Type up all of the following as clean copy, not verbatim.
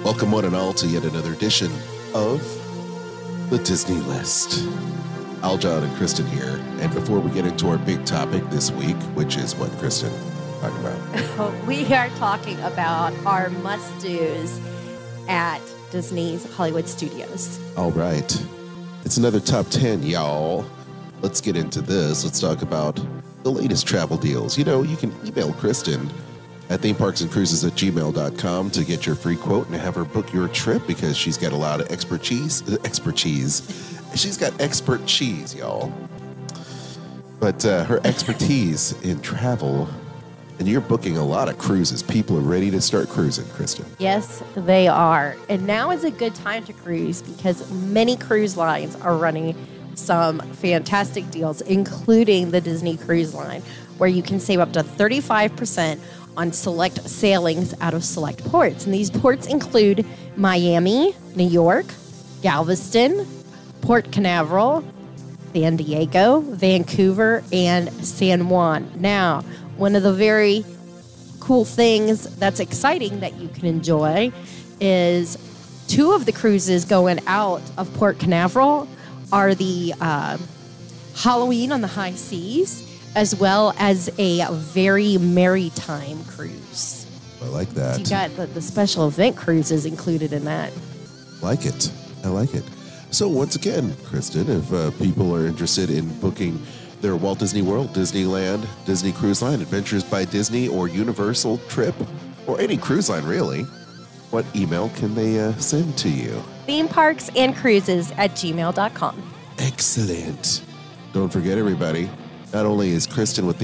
Welcome one and all to yet another edition of the Disney List. Aljon and Kristen here. And before we get into our big topic this week, which is what, Kristen? Talk about. We are talking about our must-dos at Disney's Hollywood Studios. All right. It's another top 10, y'all. Let's get into this. Let's talk about the latest travel deals. You know, you can email Kristen at themeparksandcruises@gmail.com to get your free quote and have her book your trip because she's got a lot of expertise. She's got expert cheese, y'all. But her expertise in travel, and you're booking a lot of cruises. People are ready to start cruising, Kristen. Yes, they are. And now is a good time to cruise because many cruise lines are running some fantastic deals, including the Disney Cruise Line, where you can save up to 35% on select sailings out of select ports. And these ports include Miami, New York, Galveston, Port Canaveral, San Diego, Vancouver, and San Juan. Now, one of the very cool things that's exciting that you can enjoy is two of the cruises going out of Port Canaveral are the Halloween on the High Seas, as well as a very maritime cruise. I like that. So you got the special event cruises included in that. Like it. I like it. So once again, Kristen, if people are interested in booking their Walt Disney World, Disneyland, Disney Cruise Line, Adventures by Disney, or Universal trip, or any cruise line really, what email can they send to you? themeparksandcruises@gmail.com. Excellent. Don't forget, everybody, not only is Kristen with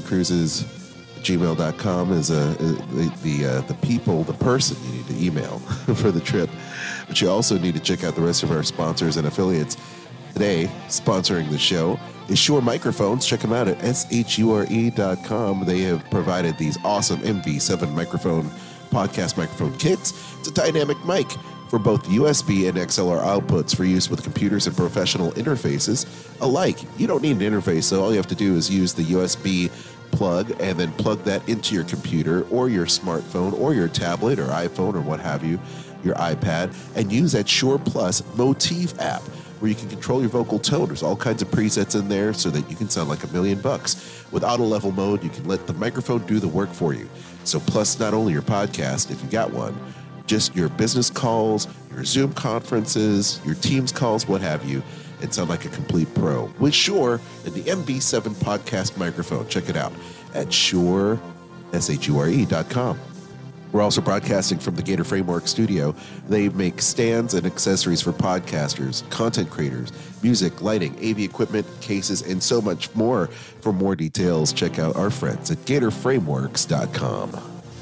themeparksandcruises@gmail.com is the people, the person you need to email for the trip, but you also need to check out the rest of our sponsors and affiliates. Today, sponsoring the show is Shure Microphones. Check them out at shure.com. They have provided these awesome MV7 podcast microphone kits. It's a dynamic mic for both USB and XLR outputs for use with computers and professional interfaces alike. You don't need an interface, so all you have to do is use the USB plug and then plug that into your computer or your smartphone or your tablet or iPhone or what have you, your iPad, and use that Shure Plus Motif app where you can control your vocal tone. There's all kinds of presets in there so that you can sound like $1,000,000. With auto level mode, you can let the microphone do the work for you. So plus not only your podcast, if you got one, just your business calls, your Zoom conferences, your Teams calls, what have you, and sound like a complete pro. With Shure and the MV7 podcast microphone. Check it out at Shure, SHURE.com. We're also broadcasting from the Gator Framework Studio. They make stands and accessories for podcasters, content creators, music, lighting, AV equipment, cases, and so much more. For more details, check out our friends at GatorFrameworks.com.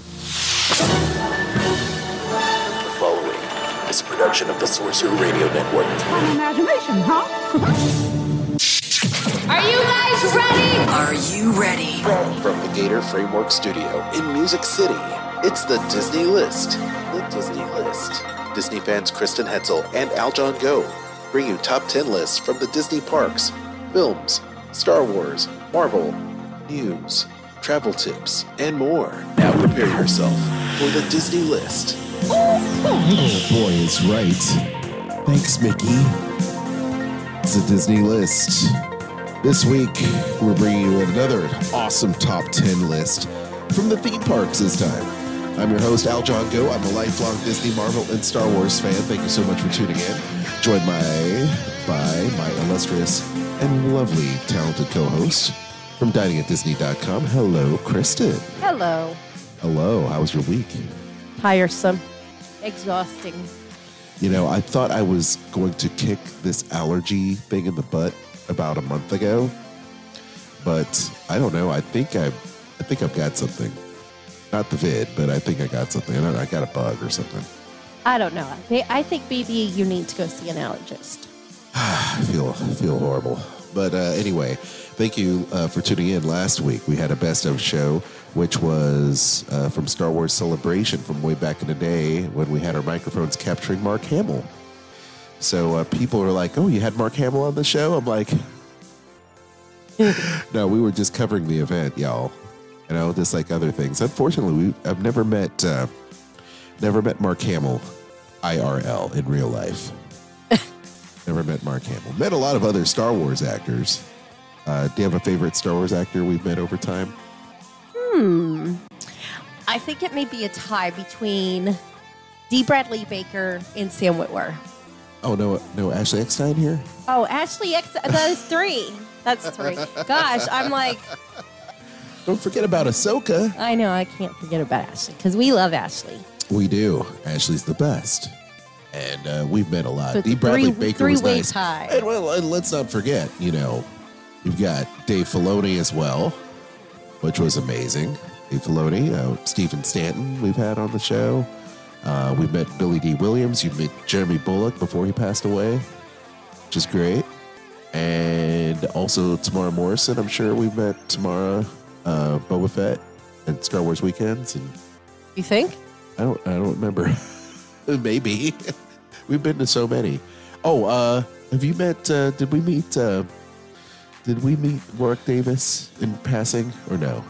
The following is a production of the Sorcerer Radio Network. An imagination, huh? Are you guys ready? Are you ready? From the Gator Framework Studio in Music City, it's the Disney List. The Disney List. Disney fans Kristen Hetzel and Aljon Go bring you top 10 lists from the Disney parks, films, Star Wars, Marvel, news, travel tips, and more. Now prepare yourself for the Disney List. Oh boy, is right. Thanks, Mickey. It's the Disney List. This week, we're bringing you another awesome top 10 list from the theme parks this time. I'm your host, Aljon Go. I'm a lifelong Disney, Marvel, and Star Wars fan. Thank you so much for tuning in. Joined by my illustrious and lovely, talented co-host from diningatdisney.com. Hello, Kristen. Hello. Hello. How was your week? Tiresome. Exhausting. You know, I thought I was going to kick this allergy thing in the butt about a month ago, but I don't know. I think I've got something. Not the vid, but I think I got something. I don't know. I got a bug or something. I don't know. I think maybe you need to go see an allergist. I feel horrible. But anyway, thank you for tuning in. Last week, we had a best of show, which was from Star Wars Celebration from way back in the day when we had our microphones capturing Mark Hamill. So people are like, oh, you had Mark Hamill on the show? I'm like, no, we were just covering the event, y'all. You know, just like other things. Unfortunately, I've never met Mark Hamill IRL in real life. Never met Mark Hamill. Met a lot of other Star Wars actors. Do you have a favorite Star Wars actor we've met over time? I think it may be a tie between D. Bradley Baker and Sam Witwer. Oh, no, Ashley Eckstein here? Oh, Ashley X. That's three. That's three. Gosh, I'm like, Don't forget about Ahsoka. I know, I can't forget about Ashley because we love Ashley. We do. Ashley's the best. And we've met a lot. So D. Bradley Baker was three-way nice. tie. And, well, and let's not forget, you've got Dave Filoni as well, which was amazing. Dave Filoni, Stephen Stanton we've had on the show. We've met Billy D. Williams. You met Jeremy Bullock before he passed away, which is great. And also Tamara Morrison. I'm sure we've met Tamara, Boba Fett at Star Wars Weekends. And You think? I don't remember. Maybe. We've been to so many. Oh, have you met, did we meet Warwick Davis in passing or no?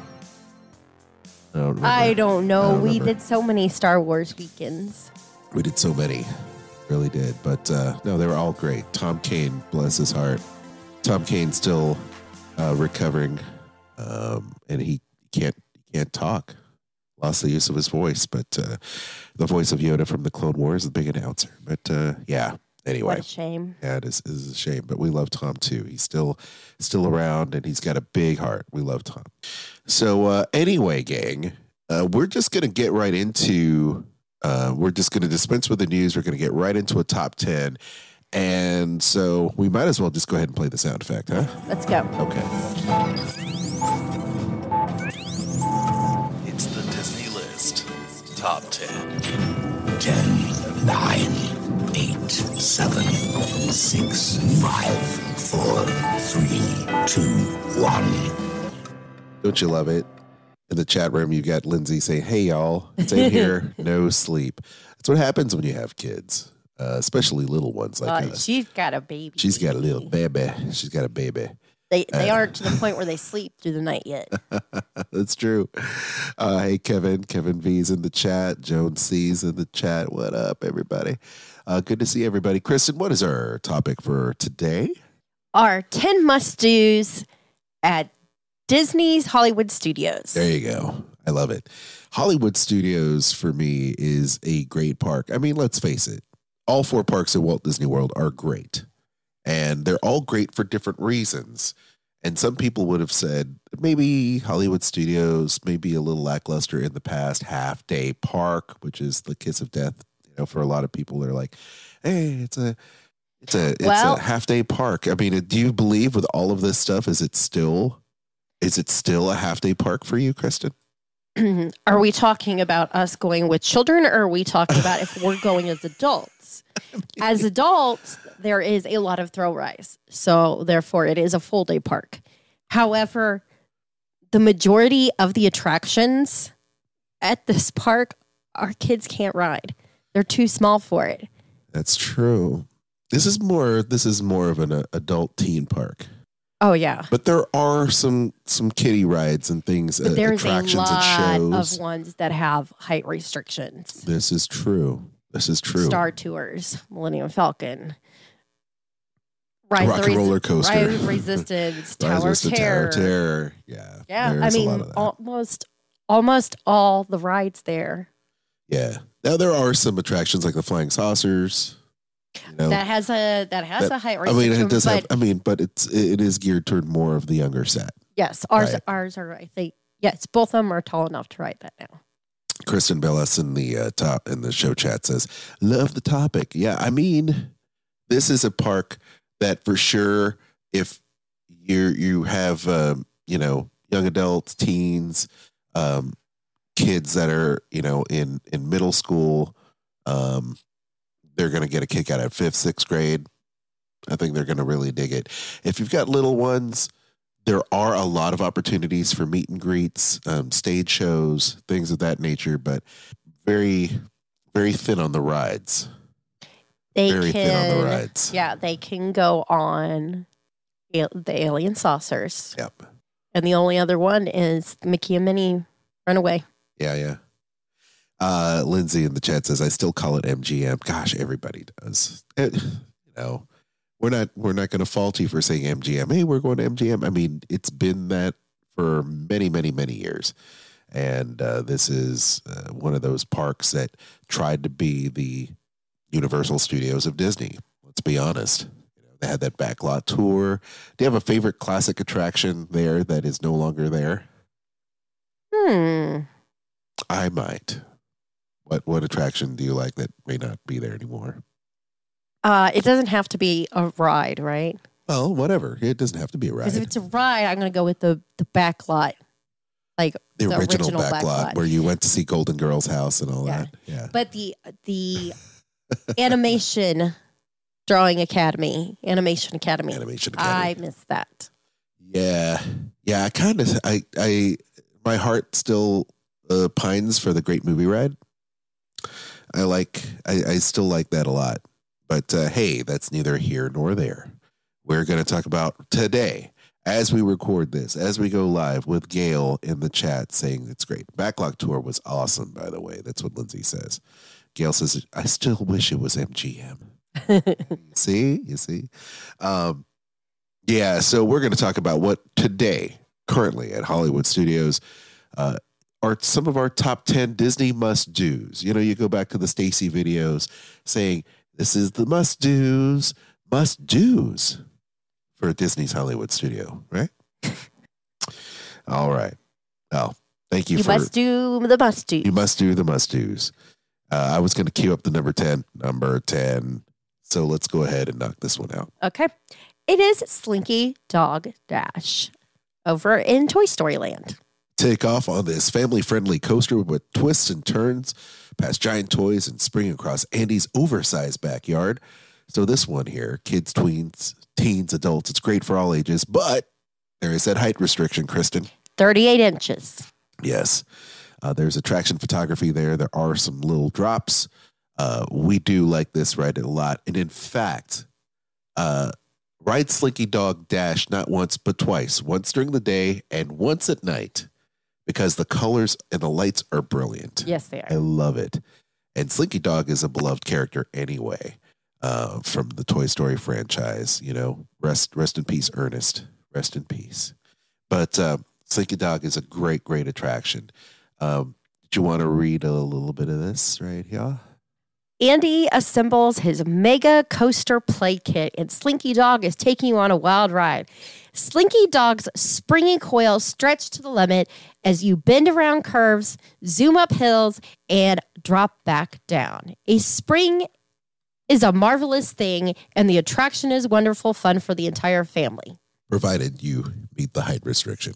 I don't know. We remember. did so many Star Wars weekends. We did so many. Really did. But no, they were all great. Tom Kane, bless his heart. Tom Kane's still recovering, and he can't talk. Lost the use of his voice, but the voice of Yoda from the Clone Wars is the big announcer. But yeah, anyway. What a shame. Yeah, it is a shame, but we love Tom too. He's still around, and he's got a big heart. We love Tom. So anyway, gang, we're just going to get right into, we're just going to dispense with the news. We're going to get right into a top 10. And so we might as well just go ahead and play the sound effect, huh? Let's go. Okay. It's the Disney List Top 10. 10, 9, 8, 7, 6, 5, 4, 3, 2, 1. Don't you love it? In the chat room, you've got Lindsay saying, "Hey, y'all, same here, no sleep." That's what happens when you have kids, especially little ones like us. She's got a baby. She's got a little baby. She's got a baby. They aren't to the point where they sleep through the night yet. That's true. Hey, Kevin. Kevin V's in the chat. Joan C's in the chat. What up, everybody? Good to see everybody. Kristen, what is our topic for today? Our 10 must-dos at Disney's Hollywood Studios. There you go. I love it. Hollywood Studios, for me, is a great park. I mean, let's face it. All 4 parks at Walt Disney World are great. And they're all great for different reasons. And some people would have said maybe Hollywood Studios may be a little lackluster in the past. Half-day park, which is the kiss of death. For a lot of people, they're like, "Hey, it's a half-day park." I mean, do you believe with all of this stuff, is it still a half-day park for you, Kristen? Are we talking about us going with children, or are we talking about if we're going as adults? As adults, there is a lot of thrill rides, so therefore it is a full-day park. However, the majority of the attractions at this park, our kids can't ride. They're too small for it. That's true. This is more of an adult teen park. Oh yeah, But there are some kiddie rides and things, but there's attractions a lot and shows. of ones that have height restrictions. This is true. Star Tours, Millennium Falcon, Rise Rock and Roller Coaster, Rise of Resistance, Tower of Terror. Yeah. Yeah, there's I a lot mean, of that. almost all the rides there. Yeah. Now there are some attractions like the Flying Saucers. That has a height I restriction. mean, it does but have. But it is geared toward more of the younger set. yes, Right. ours are. I think yes, both of them are tall enough to ride that now. Kristen Bellis in the show chat says, "Love the topic." Yeah, I mean, this is a park that for sure, if you have young adults, teens, kids that are in middle school, they're going to get a kick out of 5th, 6th grade. I think they're going to really dig it. If you've got little ones, there are a lot of opportunities for meet and greets, stage shows, things of that nature, but very, very thin on the rides. Very thin on the rides. Yeah, they can go on the alien saucers. Yep. And the only other one is Mickey and Minnie Runaway. Yeah. Lindsay in the chat says, I still call it MGM. Gosh, everybody does. We're not going to fault you for saying MGM. Hey, we're going to MGM. I mean, it's been that for many, many, many years. And this is one of those parks that tried to be the Universal Studios of Disney. Let's be honest. They had that backlot tour. Do you have a favorite classic attraction there that is no longer there? I might. What attraction do you like that may not be there anymore? It doesn't have to be a ride, right? Well, whatever. It doesn't have to be a ride. Because if it's a ride, I'm going to go with the back lot. Like the original back lot where you went to see Golden Girls house and all that. Yeah. But the animation animation academy. I miss that. Yeah. Yeah. I my heart still pines for the Great Movie Ride. I still like that a lot. But hey, that's neither here nor there. We're going to talk about today, as we record this, as we go live, with Gail in the chat saying it's great. Backlot tour was awesome, by the way. That's what Lindsay says. Gail says, I still wish it was MGM. You see? Yeah, so we're going to talk about what today, currently at Hollywood Studios, are some of our top 10 Disney must-dos. You go back to the Stacy videos saying, this is the must-dos for Disney's Hollywood Studio, right? All right. Well, thank you You must do the must-dos. You must do the must-dos. I was going to queue up the number 10. So let's go ahead and knock this one out. Okay. It is Slinky Dog Dash over in Toy Story Land. Take off on this family-friendly coaster with twists and turns past giant toys and spring across Andy's oversized backyard. So this one here, kids, tweens, teens, adults, it's great for all ages, but there is that height restriction, Kristen. 38 inches. Yes. There's attraction photography there. There are some little drops. We do like this ride a lot. And in fact, ride Slinky Dog Dash not once, but twice. Once during the day and once at night. Because the colors and the lights are brilliant. Yes, they are. I love it. And Slinky Dog is a beloved character anyway, from the Toy Story franchise. Rest in peace, Ernest. Rest in peace. But Slinky Dog is a great, great attraction. Do you want to read a little bit of this right here? Andy assembles his mega coaster play kit, and Slinky Dog is taking you on a wild ride. Slinky Dog's springy coils stretch to the limit as you bend around curves, zoom up hills, and drop back down. A spring is a marvelous thing, and the attraction is wonderful fun for the entire family. Provided you meet the height restriction.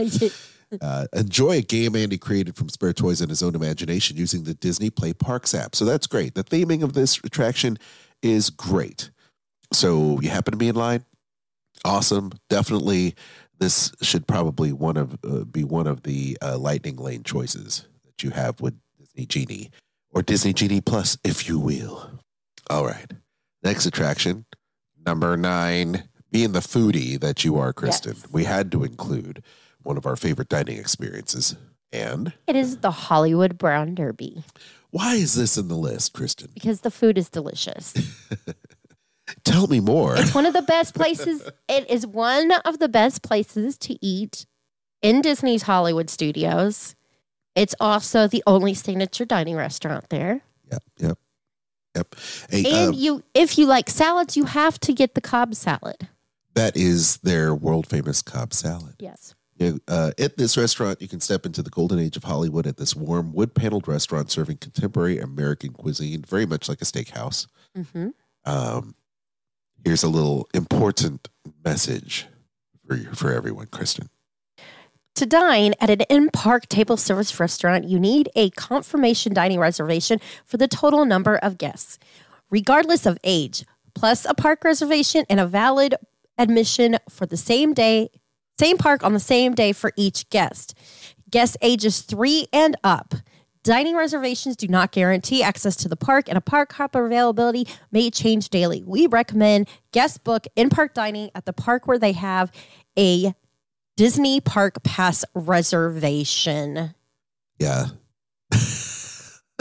Enjoy a game Andy created from spare toys and his own imagination using the Disney Play Parks app. So that's great. The theming of this attraction is great. So you happen to be in line? Awesome. Definitely, this should probably be one of the lightning lane choices that you have with Disney Genie, or Disney Genie Plus, if you will. All right. Next attraction, number 9. Being the foodie that you are, Kristen, yes, we had to include one of our favorite dining experiences. And it is the Hollywood Brown Derby. Why is this in the list, Kristen? Because the food is delicious. Tell me more. It's one of the best places. It is one of the best places to eat in Disney's Hollywood Studios. It's also the only signature dining restaurant there. Yep. Hey, and if you like salads, you have to get the Cobb salad. That is their world famous Cobb salad. Yes. At this restaurant, you can step into the golden age of Hollywood at this warm, wood-paneled restaurant serving contemporary American cuisine, very much like a steakhouse. Mm-hmm. Here's a little important message for everyone, Kristen. To dine at an in-park table service restaurant, you need a confirmation dining reservation for the total number of guests, regardless of age, plus a park reservation and a valid admission for the same park on the same day for each guest. Guest ages 3 and up. Dining reservations do not guarantee access to the park, and a park hopper availability may change daily. We recommend guest book in-park dining at the park where they have a Disney Park Pass reservation. Yeah.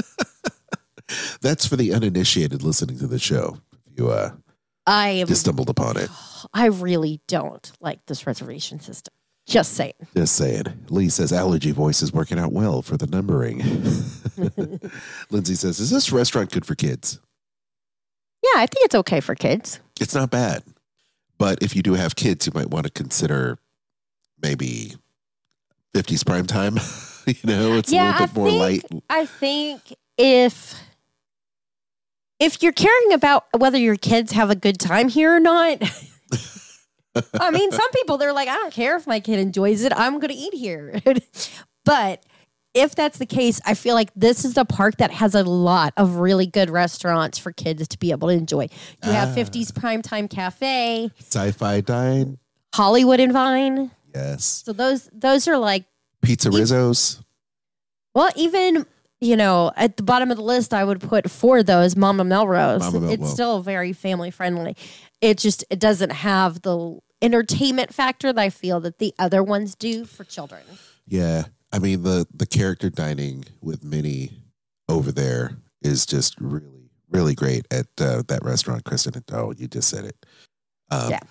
That's for the uninitiated listening to the show. If you I just stumbled upon it. I really don't like this reservation system. Just saying. Just saying. Lee says allergy voice is working out well for the numbering. Lindsay says, is this restaurant good for kids? Yeah, I think it's okay for kids. It's not bad. But if you do have kids, you might want to consider maybe 50s prime time. It's a little bit more light. I think if you're caring about whether your kids have a good time here or not, I mean, some people, they're like, I don't care if my kid enjoys it. I'm going to eat here. But if that's the case, I feel like this is a park that has a lot of really good restaurants for kids to be able to enjoy. You have 50s Primetime Cafe, Sci-Fi Dine, Hollywood and Vine. yes, So those are like, Pizza Rizzo's. well, even, at the bottom of the list, I would put for those Mama Melrose. It's still very family friendly. It doesn't have the entertainment factor that I feel that the other ones do for children. Yeah, I mean the character dining with Minnie over there is just really, really great at that restaurant, Kristen. Oh, you just said it. Yeah.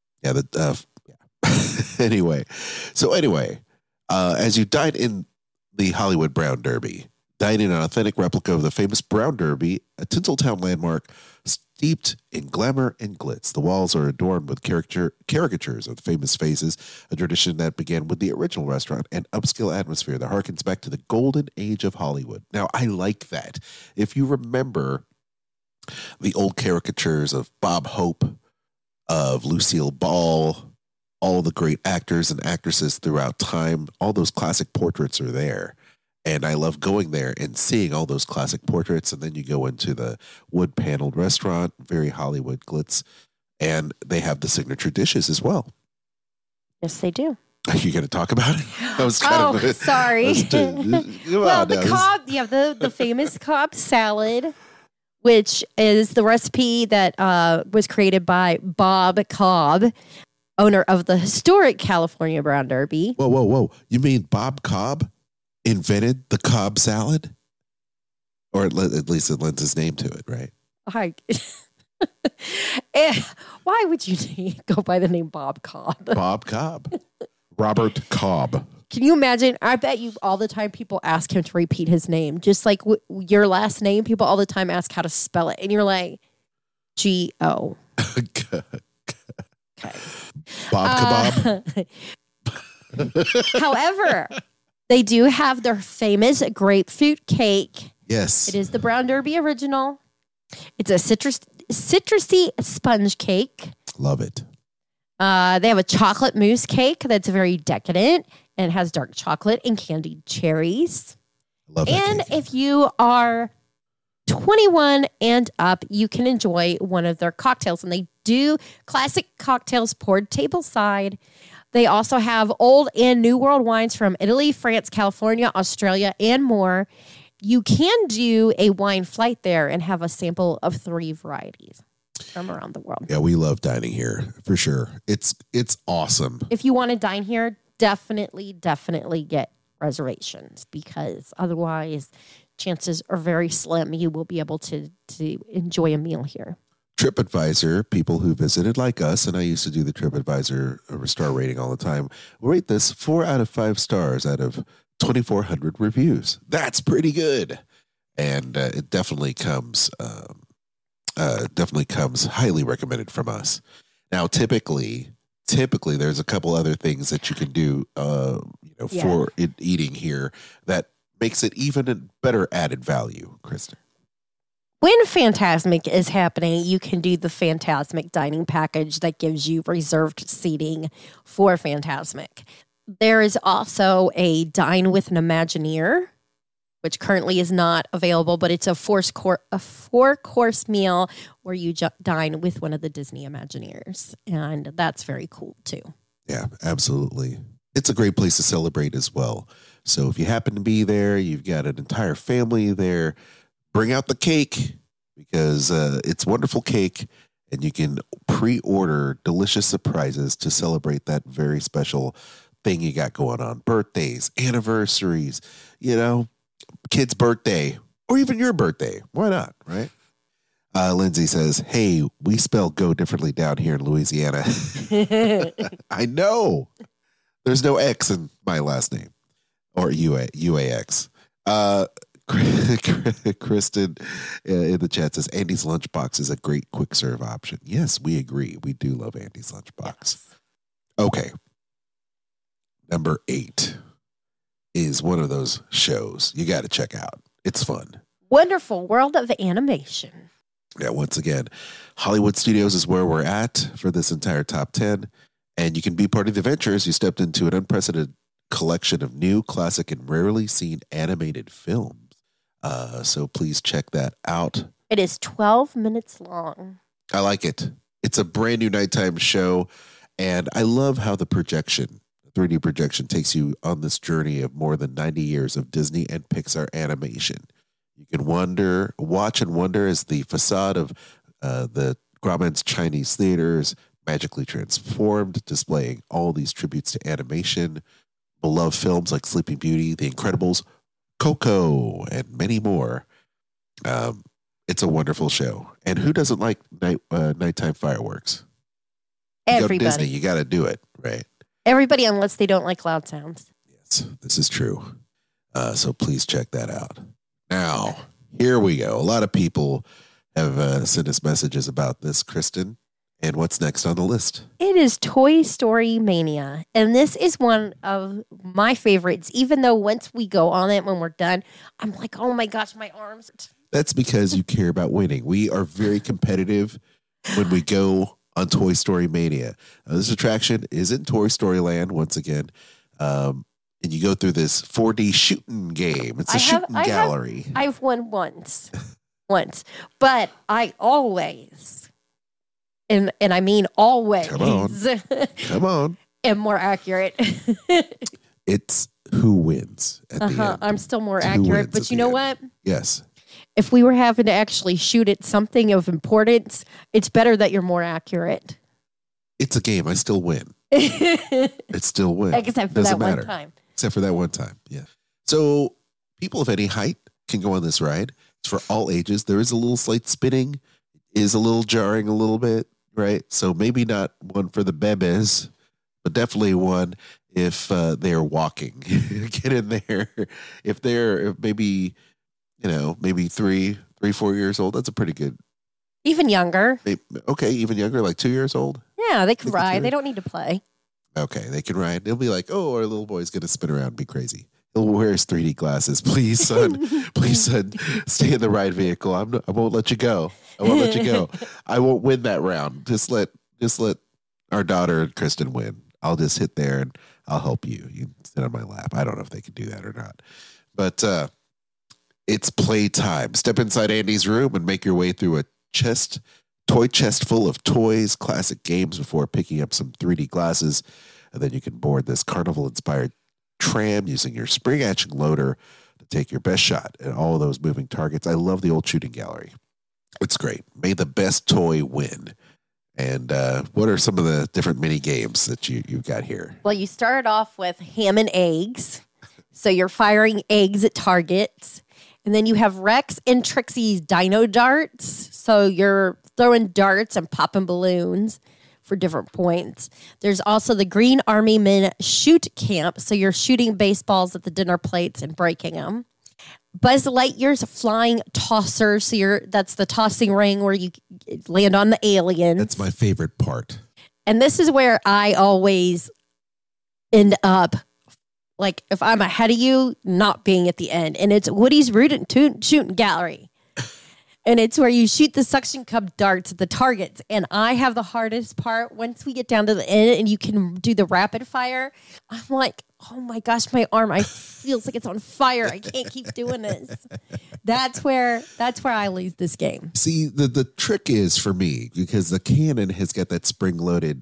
Anyway, as you dine in the Hollywood Brown Derby, dine in an authentic replica of the famous Brown Derby, a Tinseltown landmark steeped in glamour and glitz. The walls are adorned with caricatures of the famous faces, a tradition that began with the original restaurant and upscale atmosphere that harkens back to the golden age of Hollywood. Now, I like that. If you remember the old caricatures of Bob Hope, of Lucille Ball, all the great actors and actresses throughout time, all those classic portraits are there. And I love going there and seeing all those classic portraits. And then you go into the wood paneled restaurant, very Hollywood glitz, and they have the signature dishes as well. Yes, they do. Are you going to talk about it? I was sorry. The famous Cobb salad, which is the recipe that was created by Bob Cobb, owner of the historic California Brown Derby. Whoa. You mean Bob Cobb invented the Cobb salad? Or at least it lends his name to it, right? Why would you go by the name Bob Cobb? Bob Cobb. Robert Cobb. Can you imagine? I bet you all the time people ask him to repeat his name. Just like your last name, people all the time ask how to spell it. And you're like, G-O. Okay. Bob Kebab. However, they do have their famous grapefruit cake. Yes. It is the Brown Derby original. It's a citrusy sponge cake. Love it. They have a chocolate mousse cake that's very decadent and has dark chocolate and candied cherries. Love that and cake. If you are 21 and up, you can enjoy one of their cocktails. And they do classic cocktails poured tableside. They also have old and new world wines from Italy, France, California, Australia, and more. You can do a wine flight there and have a sample of 3 varieties from around the world. Yeah, we love dining here for sure. It's awesome. If you want to dine here, definitely get reservations, because otherwise chances are very slim you will be able to enjoy a meal here. TripAdvisor, people who visited like us, and I used to do the TripAdvisor star rating all the time, rate this 4 out of 5 stars out of 2,400 reviews. That's pretty good. And it definitely comes highly recommended from us. Now, typically there's a couple other things that you can do, for eating here that makes it even a better added value, Kristen. When Fantasmic is happening, you can do the Fantasmic dining package that gives you reserved seating for Fantasmic. There is also a Dine with an Imagineer, which currently is not available, but it's a 4-course meal where you dine with one of the Disney Imagineers. And that's very cool, too. Yeah, absolutely. It's a great place to celebrate as well. So if you happen to be there, you've got an entire family there, bring out the cake, because it's wonderful cake, and you can pre-order delicious surprises to celebrate that very special thing you got going on. Birthdays, anniversaries, kid's birthday, or even your birthday. Why not, right? Lindsay says, hey, we spell go differently down here in Louisiana. I know. There's no X in my last name or UAX. Kristen in the chat says, Andy's Lunchbox is a great quick serve option. Yes, we agree. We do love Andy's Lunchbox. Okay. Number 8 is one of those shows you got to check out. It's fun. Wonderful World of Animation. Yeah, once again, Hollywood Studios is where we're at for this entire top 10. And you can be part of the adventure as you stepped into an unprecedented collection of new, classic, and rarely seen animated films. So please check that out. It is 12 minutes long. I like it. It's a brand new nighttime show. And I love how the 3D projection takes you on this journey of more than 90 years of Disney and Pixar animation. You can watch and wonder as the facade of the Grauman's Chinese theaters magically transformed, displaying all these tributes to animation, beloved films like Sleeping Beauty, The Incredibles, Coco, and many more. It's a wonderful show. And who doesn't like nighttime fireworks? Everybody. You go to Disney, you got to do it, right? Everybody, unless they don't like loud sounds. Yes, this is true. So please check that out. Now, here we go. A lot of people have sent us messages about this, Kristen. And what's next on the list? It is Toy Story Mania. And this is one of my favorites, even though once we go on it, when we're done, I'm like, oh my gosh, my arms. That's because you care about winning. We are very competitive when we go on Toy Story Mania. This attraction is in Toy Story Land once again. And you go through this 4D shooting game. It's a shooting gallery. I've won once, but I always, and I mean always, come on, am more accurate. It's who wins at the end. I'm still more accurate, but you know what? Yes. If we were having to actually shoot at something of importance, it's better that you're more accurate. It's a game. I still win. It still wins. Except for that one time. Except for that one time, yeah. So people of any height can go on this ride. It's for all ages. There is a little slight spinning, is a little jarring a little bit, right? So maybe not one for the bebes, but definitely one if they're walking. Get in there. If they're maybe 3, 4 years old, that's a pretty good. Even younger. Okay, even younger, like 2 years old. Yeah, they can ride. They don't need to play. Okay, they can ride. They'll be like, oh, our little boy's going to spin around and be crazy. He'll wear his 3D glasses. Please, son. Please, son, stay in the ride vehicle. I won't let you go. I won't let you go. I won't win that round. Just let our daughter, Kristen, win. I'll just hit there and I'll help you. You can sit on my lap. I don't know if they can do that or not. But it's playtime. Step inside Andy's room and make your way through a toy chest full of toys, classic games before picking up some 3D glasses. And then you can board this carnival-inspired tram using your spring-action loader to take your best shot at all of those moving targets. I love the old shooting gallery. It's great. May the best toy win. And what are some of the different mini games that you've got here? Well, you start off with ham and eggs. So you're firing eggs at targets. And then you have Rex and Trixie's Dino Darts. So you're throwing darts and popping balloons for different points. There's also the Green Army Men Shoot Camp. So you're shooting baseballs at the dinner plates and breaking them. Buzz Lightyear's Flying Tosser. So that's the tossing ring where you land on the aliens. That's my favorite part. And this is where I always end up, like, if I'm ahead of you, not being at the end. And it's Woody's Shooting Gallery. And it's where you shoot the suction cup darts at the targets. And I have the hardest part. Once we get down to the end and you can do the rapid fire, I'm like, oh my gosh, my arm, I feels like it's on fire. I can't keep doing this. That's where I lose this game. See, the trick is for me, because the cannon has got that spring-loaded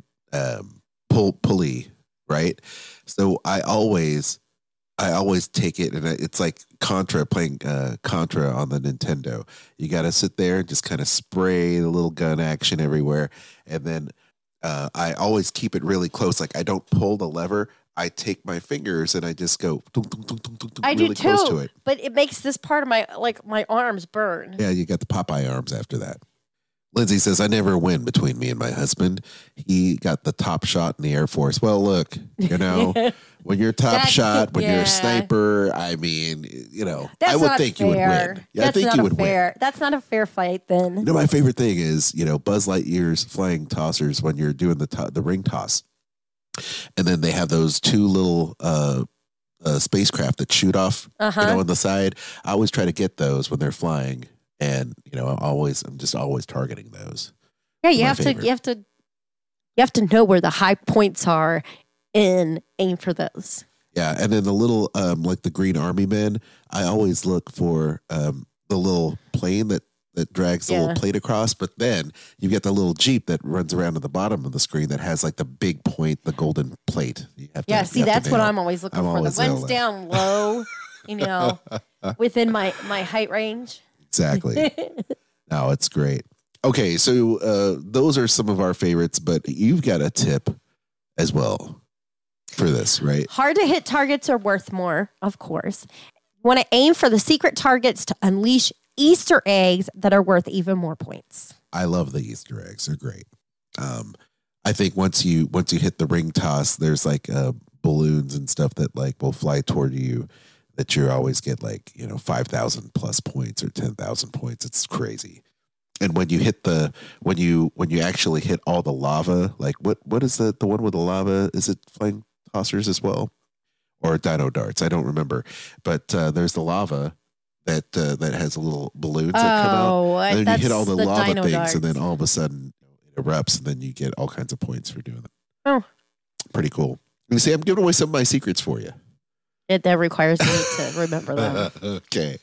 pulley, right? So I always take it, and it's like playing Contra on the Nintendo. You got to sit there and just kind of spray the little gun action everywhere. And then I always keep it really close. Like, I don't pull the lever. I take my fingers and I just go tunk, tunk, tunk, tunk, tunk, tunk, I really do close to too, it. but it makes this part of my arms burn. Yeah, you got the Popeye arms after that. Lindsay says, I never win between me and my husband. He got the top shot in the Air Force. Well, look, when you're top shot, when you're a sniper, I mean, That's I would not think fair. you would win. Yeah, That's I think not you would fair. win. That's not a fair fight then. My favorite thing is, Buzz Lightyear's flying tossers when you're doing the ring toss. And then they have those two little spacecraft that shoot off, on the side. I always try to get those when they're flying. And I'm just always targeting those. Yeah, you have to know where the high points are and aim for those. Yeah, and then the little like the Green Army men, I always look for the little plane that drags the little plate across. But then you get the little Jeep that runs around at the bottom of the screen that has like the big point, the golden plate. That's what I'm always looking for. The ones down low, within my height range. Exactly. No, it's great. Okay, so those are some of our favorites, but you've got a tip as well for this, right? Hard to hit targets are worth more, of course. You want to aim for the secret targets to unleash Easter eggs that are worth even more points. I love the Easter eggs. They're great. I think once you hit the ring toss, there's like balloons and stuff that like will fly toward you that you always get 5,000 plus points or 10,000 points. It's crazy. And when you hit when you actually hit all the lava, like what is the one with the lava? Is it flying tossers as well? Or dino darts? I don't remember. But there's the lava that has little balloons that come out. And then you hit all the lava things darts. And then all of a sudden it erupts and then you get all kinds of points for doing that. Oh. Pretty cool. You see, I'm giving away some of my secrets for you. That requires me to remember them. Okay.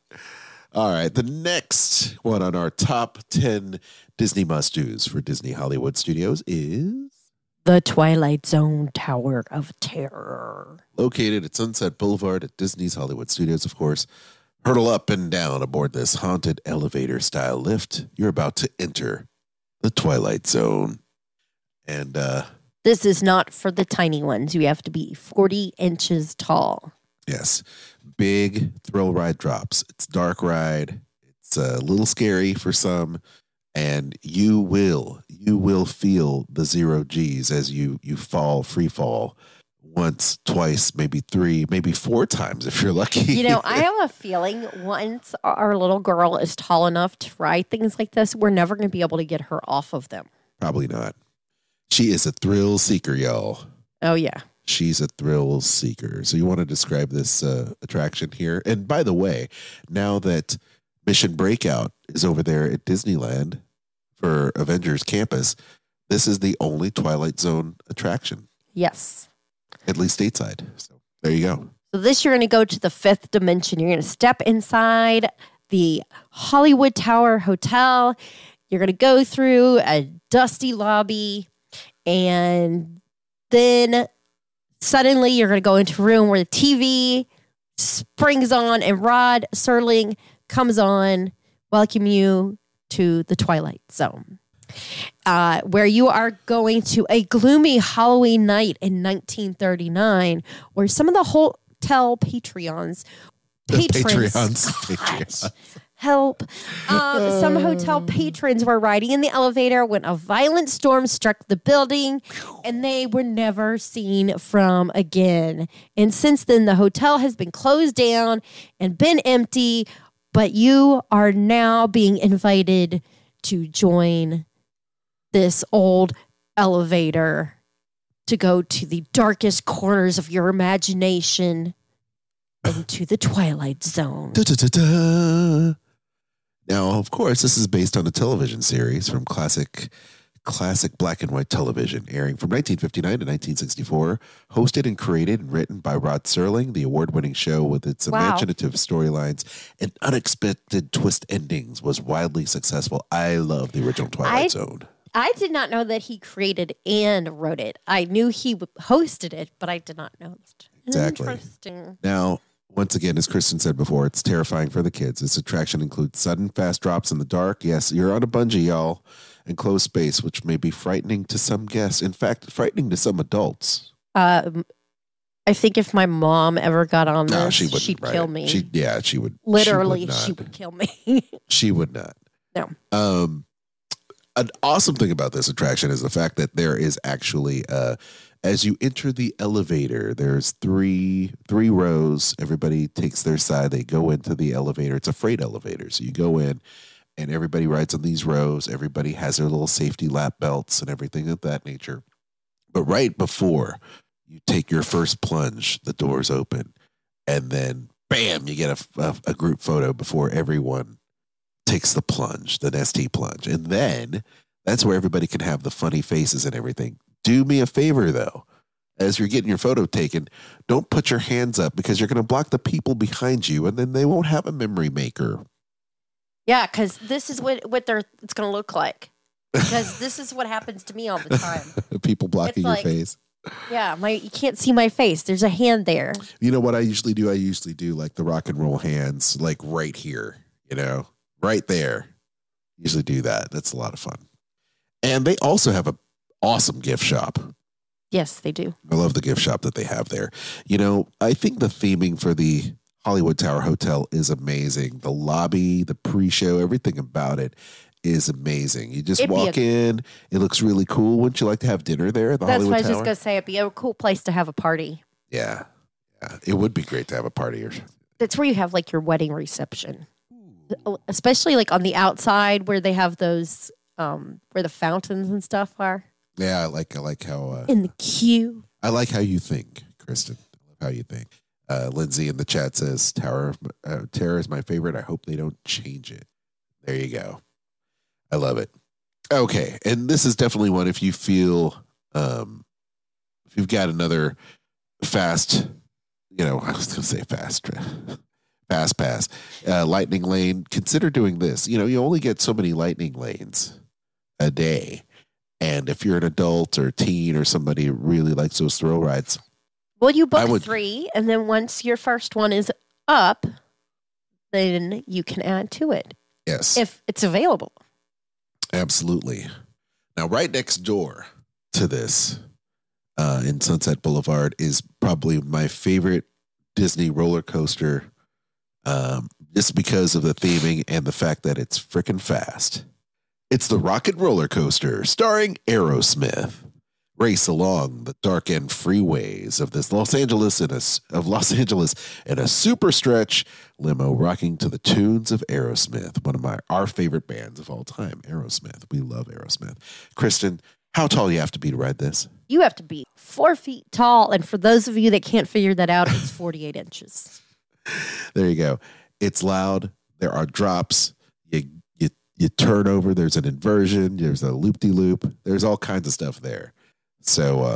All right. The next one on our top 10 Disney must-dos for Disney Hollywood Studios is The Twilight Zone Tower of Terror. Located at Sunset Boulevard at Disney's Hollywood Studios, of course. Hurtle up and down aboard this haunted elevator-style lift. You're about to enter the Twilight Zone. And this is not for the tiny ones. You have to be 40 inches tall. Yes. Big thrill ride drops. It's dark ride. It's a little scary for some. And you will feel the 0 G's as you free fall once, twice, maybe 3, maybe 4 times if you're lucky. I have a feeling once our little girl is tall enough to ride things like this, we're never going to be able to get her off of them. Probably not. She is a thrill seeker, y'all. Oh, yeah. She's a thrill seeker. So you want to describe this attraction here? And by the way, now that Mission Breakout is over there at Disneyland for Avengers Campus, this is the only Twilight Zone attraction. Yes. At least stateside. So there you go. So this, you're going to go to the 5th dimension. You're going to step inside the Hollywood Tower Hotel. You're going to go through a dusty lobby. And then suddenly you're going to go into a room where the TV springs on and Rod Serling comes on, welcome you to the Twilight Zone, where you are going to a gloomy Halloween night in 1939, where some of the hotel patrons, help. Some hotel patrons were riding in the elevator when a violent storm struck the building and they were never seen from again. And since then, the hotel has been closed down and been empty, but you are now being invited to join this old elevator to go to the darkest corners of your imagination into the Twilight Zone. Da, da, da, da. Now, of course, this is based on a television series from classic black and white television, airing from 1959 to 1964, hosted and created and written by Rod Serling. The award-winning show with its imaginative storylines and unexpected twist endings was wildly successful. I love the original Twilight Zone. I did not know that he created and wrote it. I knew he hosted it, but I did not know that. Exactly. Interesting. Now, once again, as Kristen said before, it's terrifying for the kids. This attraction includes sudden, fast drops in the dark. Yes, you're on a bungee, y'all, and closed space, which may be frightening to some guests. In fact, frightening to some adults. I think if my mom ever got on No, this, she wouldn't. she'd right? kill me. She would. Literally, she she would kill me. She would not. No. An awesome thing about this attraction is the fact that there is actually, as you enter the elevator, there's three rows. Everybody takes their side. They go into the elevator. It's a freight elevator, so you go in, and everybody rides on these rows. Everybody has their little safety lap belts and everything of that nature. But right before you take your first plunge, the doors open, and then bam, you get a group photo before everyone takes the plunge, the Nestea plunge. And then that's where everybody can have the funny faces and everything. Do me a favor, though. As you're getting your photo taken, don't put your hands up because you're going to block the people behind you, and then they won't have a memory maker. Yeah, because this is what it's going to look like. Because this is what happens to me all the time. People blocking your like- face. Yeah, you can't see my face. There's a hand there. You know what I usually do? I usually do like the rock and roll hands, like right here, right there. Usually do that. That's a lot of fun. And they also have an awesome gift shop. Yes, they do. I love the gift shop that they have there. I think the theming for the Hollywood Tower Hotel is amazing. The lobby, the pre-show, everything about it is amazing. You just walk in. It looks really cool. Wouldn't you like to have dinner there at the That's Hollywood what I was Tower? just going to say. It'd be a cool place to have a party. Yeah. It would be great to have a party. That's where you have like your wedding reception. Especially like on the outside where they have those, where the fountains and stuff are. Yeah, I like how... in the queue. I like how you think, Kristen. I love how you think. Lindsay in the chat says, Terror is my favorite. I hope they don't change it. There you go. I love it. Okay. And this is definitely one if you feel, if you've got another fast, I was going to say fast pass, lightning lane, consider doing this. You only get so many lightning lanes a day. And if you're an adult or teen or somebody who really likes those thrill rides. Well, you book 3, and then once your first one is up, then you can add to it. Yes. If it's available. Absolutely. Now, right next door to this in Sunset Boulevard is probably my favorite Disney roller coaster, just because of the theming and the fact that it's freaking fast. It's the Rocket Roller Coaster starring Aerosmith. Race along the dark-end freeways of Los Angeles in a super stretch limo rocking to the tunes of Aerosmith, one of our favorite bands of all time, Aerosmith. We love Aerosmith. Kristen, how tall do you have to be to ride this? You have to be 4 feet tall, and for those of you that can't figure that out, it's 48 inches. There you go. It's loud. There are drops. You turn over. There's an inversion. There's a loop-de-loop. There's all kinds of stuff there. So,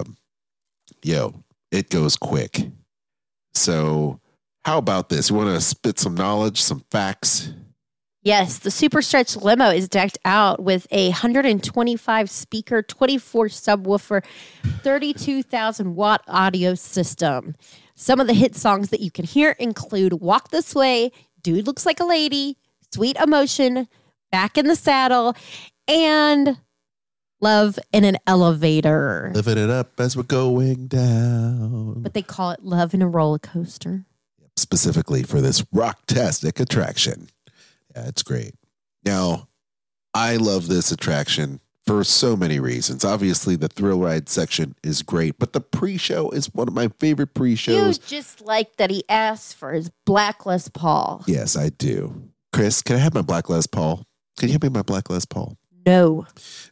it goes quick. So, how about this? You want to spit some knowledge, some facts? Yes, the Super Stretch limo is decked out with a 125 speaker, 24 subwoofer, 32,000 watt audio system. Some of the hit songs that you can hear include Walk This Way, Dude Looks Like a Lady, Sweet Emotion, Back in the Saddle, and Love in an Elevator. Living it up as we're going down. But they call it Love in a Roller Coaster. Specifically for this rocktastic attraction. Yeah, it's great. Now, I love this attraction for so many reasons. Obviously, the thrill ride section is great, but the pre-show is one of my favorite pre-shows. You just like that he asked for his Black Les Paul. Yes, I do. Chris, can I have my Black Les Paul? Can you hand me my Black Les Paul? No.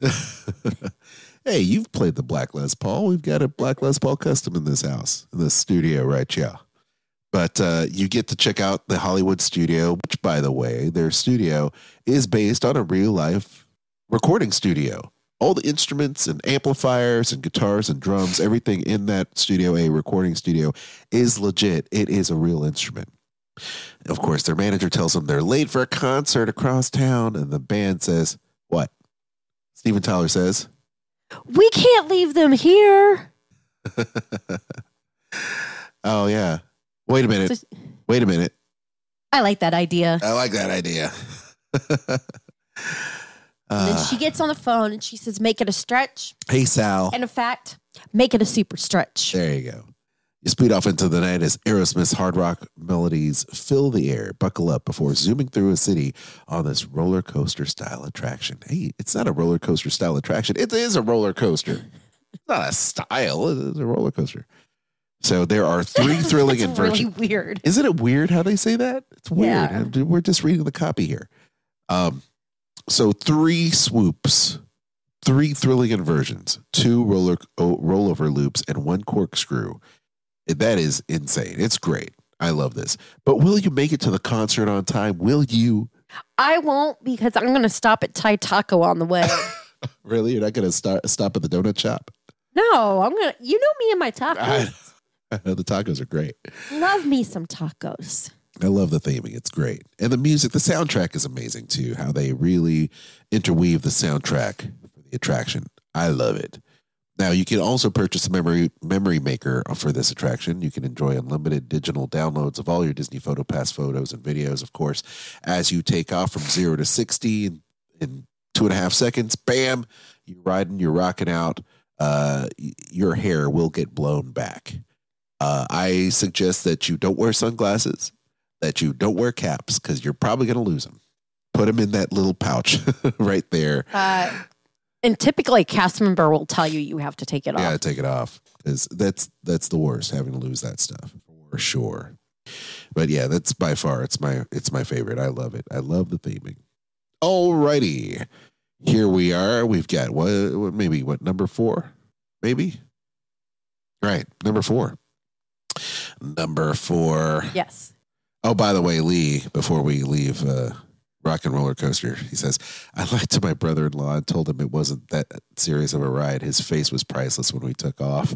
Hey, you've played the Black Les Paul. We've got a Black Les Paul custom in this house, in this studio, right? Yeah. But you get to check out the Hollywood studio, which, by the way, their studio is based on a real-life recording studio. All the instruments and amplifiers and guitars and drums, everything in that Studio A recording studio is legit. It is a real instrument. Of course, their manager tells them they're late for a concert across town, and the band says, what? Steven Tyler says, we can't leave them here. oh, yeah. Wait a minute. I like that idea. I like that idea. And then she gets on the phone and she says, make it a stretch. Hey, Sal. And in fact, make it a super stretch. There you go. You speed off into the night as Aerosmith's hard rock melodies fill the air. Buckle up before zooming through a city on this roller coaster style attraction. Hey, it's not a roller coaster style attraction. It is a roller coaster. It's not a style. It's a roller coaster. So there are 3 thrilling It's really inversions. weird. Isn't it weird how they say that? It's weird. Yeah. We're just reading the copy here. So 3 swoops, 3 thrilling inversions, 2 rollover loops, and 1 corkscrew. That is insane. It's great. I love this. But will you make it to the concert on time? Will you? I won't because I'm going to stop at Thai Taco on the way. Really? You're not going to stop at the donut shop? No, I'm going to, you know me and my tacos. The tacos are great. Love me some tacos. I love the theming. It's great. And the music, the soundtrack is amazing too. How they really interweave the soundtrack for the attraction. I love it. Now, you can also purchase a memory maker for this attraction. You can enjoy unlimited digital downloads of all your Disney PhotoPass photos and videos, of course, as you take off from 0 to 60 in 2.5 seconds. Bam! You're riding, you're rocking out. Your hair will get blown back. I suggest that you don't wear sunglasses, that you don't wear caps, because you're probably going to lose them. Put them in that little pouch right there. And typically, a cast member will tell you have to take it off. Yeah, take it off, because that's the worst, having to lose that stuff for sure. But yeah, that's by far it's my favorite. I love it. I love the theming. Alrighty, here we are. We've got what number 4, maybe. Right, number 4. Number 4. Yes. Oh, by the way, Lee, before we leave Rock and Roller Coaster, he says, I lied to my brother-in-law and told him it wasn't that serious of a ride. His face was priceless when we took off.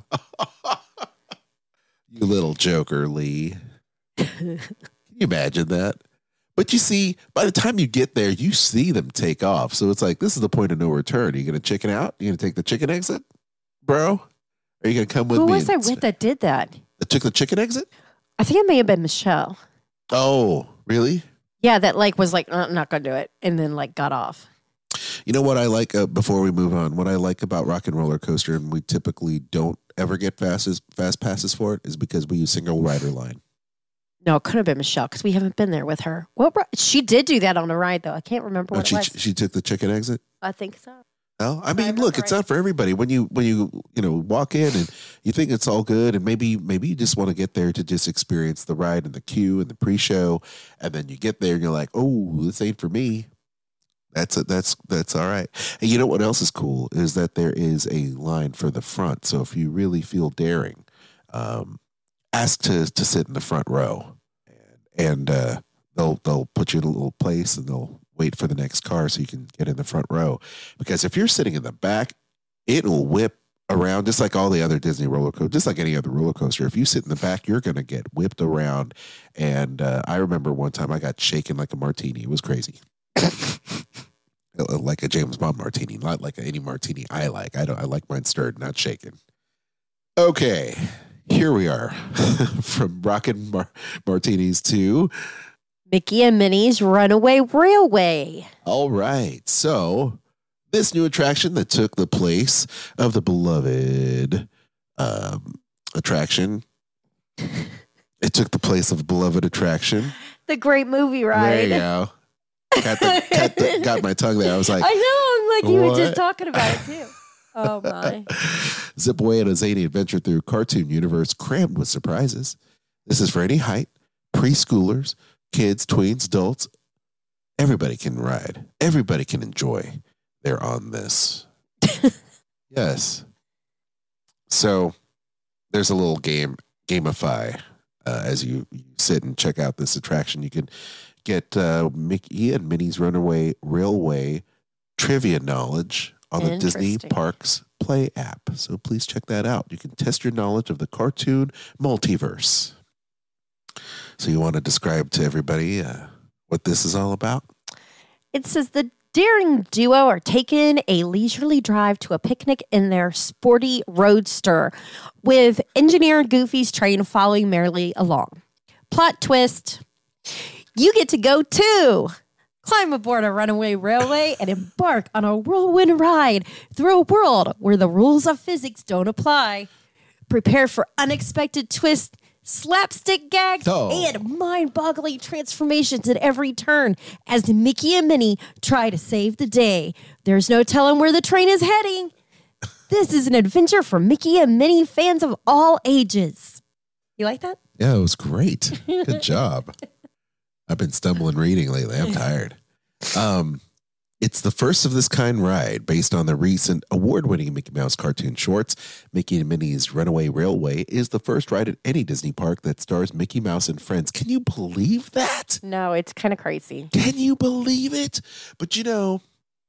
You little joker, Lee. Can you imagine that? But you see, by the time you get there, you see them take off. So it's like, this is the point of no return. Are you going to chicken out? Are you going to take the chicken exit, bro? Are you going to come with me? Who was I with that did that? That took the chicken exit? I think it may have been Michelle. Oh, really? Yeah, that was I'm not going to do it. And then got off. You know what I like, before we move on, what I like about Rock and Roller Coaster, and we typically don't ever get fast passes for it, is because we use single rider line. No, it could have been Michelle because we haven't been there with her. She did do that on a ride, though. I can't remember what it was. She took the chicken exit? I think so. Well, I mean, look, it's not for everybody. When you walk in and you think it's all good, and maybe you just want to get there to just experience the ride and the queue and the pre-show, and then you get there and you're like, oh, this ain't for me. That's all right. And you know what else is cool is that there is a line for the front. So if you really feel daring, ask to sit in the front row, and they'll put you in a little place and they'll wait for the next car so you can get in the front row. Because if you're sitting in the back, it'll whip around just like all the other Disney roller coasters, just like any other roller coaster. If you sit in the back, you're going to get whipped around. And I remember one time I got shaken like a martini. It was crazy. Like a James Bond martini, not like any martini I like. I like mine stirred, not shaken. Okay, here we are from Rockin' Martinis to Mickey and Minnie's Runaway Railway. All right. So this new attraction that took the place of the beloved attraction. It took the place of a beloved attraction. The great movie ride. There you go. Got my tongue there. I was like, I know. I'm like, you were what? just talking about it too. Oh my. Zip away on a zany adventure through a cartoon universe crammed with surprises. This is for any height, preschoolers, kids, tweens, adults. Everybody can ride. Everybody can enjoy. They're on this. Yes. So there's a little gamify as you sit and check out this attraction. You can get Mickey and Minnie's Runaway Railway trivia knowledge on the Disney Parks Play app. So please check that out. You can test your knowledge of the cartoon multiverse. So you want to describe to everybody what this is all about? It says the daring duo are taking a leisurely drive to a picnic in their sporty roadster with engineer Goofy's train following merrily along. Plot twist. You get to go too. Climb aboard a runaway railway and embark on a whirlwind ride through a world where the rules of physics don't apply. Prepare for unexpected twists, slapstick gags, Oh. and mind-boggling transformations at every turn as Mickey and Minnie try to save the day. There's no telling where the train is heading. This is an adventure for Mickey and Minnie fans of all ages. You like that? Yeah, it was great. Good job. I've been stumbling reading lately. I'm tired. It's the first of this kind ride based on the recent award-winning Mickey Mouse cartoon shorts. Mickey and Minnie's Runaway Railway is the first ride at any Disney park that stars Mickey Mouse and friends. Can you believe that? No, it's kind of crazy. Can you believe it? But you know,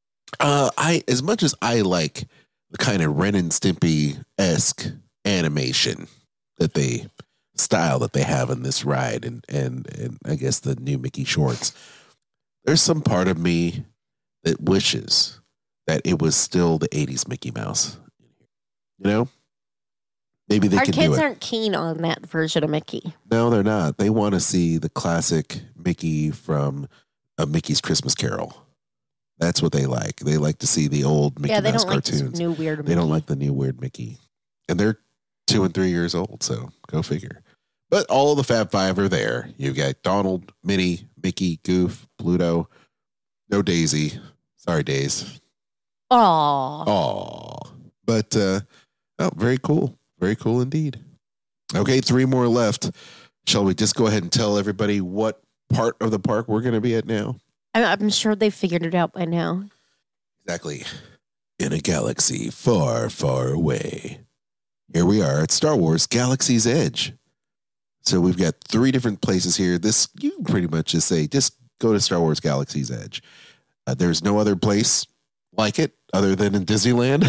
I as much as I like the kind of Ren and Stimpy-esque animation that they have in this ride and I guess the new Mickey shorts, there's some part of me that wishes that it was still the 80s Mickey Mouse. You know? Maybe they Our can do kids it. aren't keen on that version of Mickey. No, they're not. They want to see the classic Mickey from A Mickey's Christmas Carol. That's what they like. They like to see the old Mickey Yeah, they Mouse don't like this cartoons. new weird Mickey. They don't like the new weird Mickey. And they're 2 and 3 years old, so go figure. But all of the Fab Five are there. You've got Donald, Minnie, Mickey, Goof, Pluto, no Daisy. Sorry, Days. Aw. Aw. But, very cool. Very cool indeed. Okay, 3 more left. Shall we just go ahead and tell everybody what part of the park we're going to be at now? I'm sure they figured it out by now. Exactly. In a galaxy far, far away. Here we are at Star Wars Galaxy's Edge. So we've got 3 different places here. This, you can pretty much just say, just go to Star Wars Galaxy's Edge. There's no other place like it other than in Disneyland,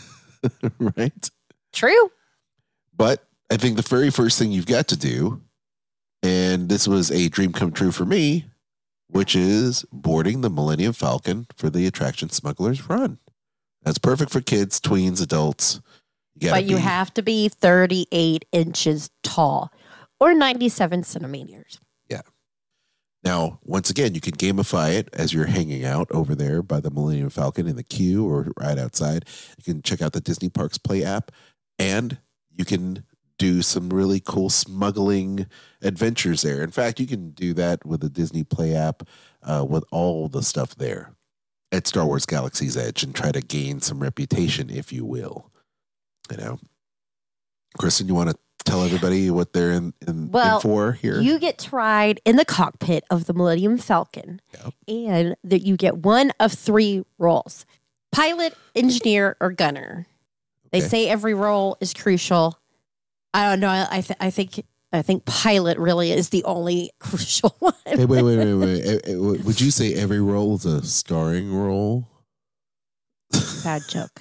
right? True. But I think the very first thing you've got to do, and this was a dream come true for me, which is boarding the Millennium Falcon for the attraction Smuggler's Run. That's perfect for kids, tweens, adults. You have to be 38 inches tall or 97 centimeters. Yeah. Now, once again, you can gamify it as you're hanging out over there by the Millennium Falcon in the queue or right outside. You can check out the Disney Parks Play app, and you can do some really cool smuggling adventures there. In fact, you can do that with the Disney Play app with all the stuff there at Star Wars Galaxy's Edge and try to gain some reputation, if you will. You know, Kristen, you want to tell everybody what they're in for here? You get to ride in the cockpit of the Millennium Falcon, and that you get one of 3 roles: pilot, engineer, or gunner. They say every role is crucial. I don't know. I think pilot really is the only crucial one. Hey, wait. Would you say every role is a starring role? Bad joke.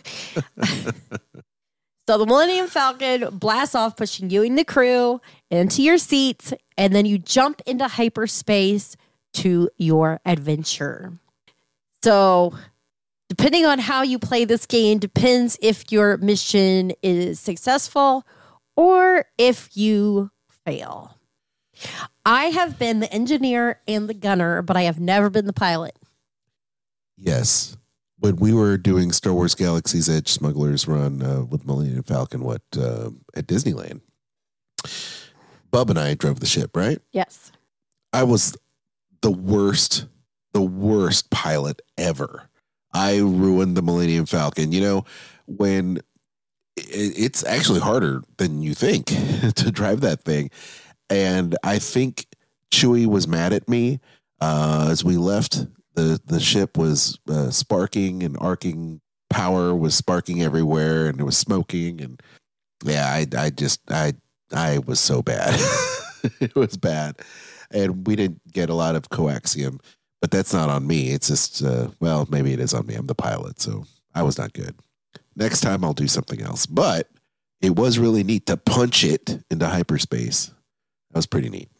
So the Millennium Falcon blasts off, pushing you and the crew into your seats, and then you jump into hyperspace to your adventure. So depending on how you play this game depends if your mission is successful or if you fail. I have been the engineer and the gunner, but I have never been the pilot. Yes. When we were doing Star Wars Galaxy's Edge Smuggler's Run with Millennium Falcon, at Disneyland, Bub and I drove the ship, right? Yes. I was the worst pilot ever. I ruined the Millennium Falcon. You know, when it's actually harder than you think to drive that thing. And I think Chewie was mad at me as we left. The ship was sparking and arcing. Power was sparking everywhere, and it was smoking. And yeah, I was so bad. It was bad, and we didn't get a lot of coaxium. But that's not on me. It's just maybe it is on me. I'm the pilot, so I was not good. Next time I'll do something else. But it was really neat to punch it into hyperspace. That was pretty neat.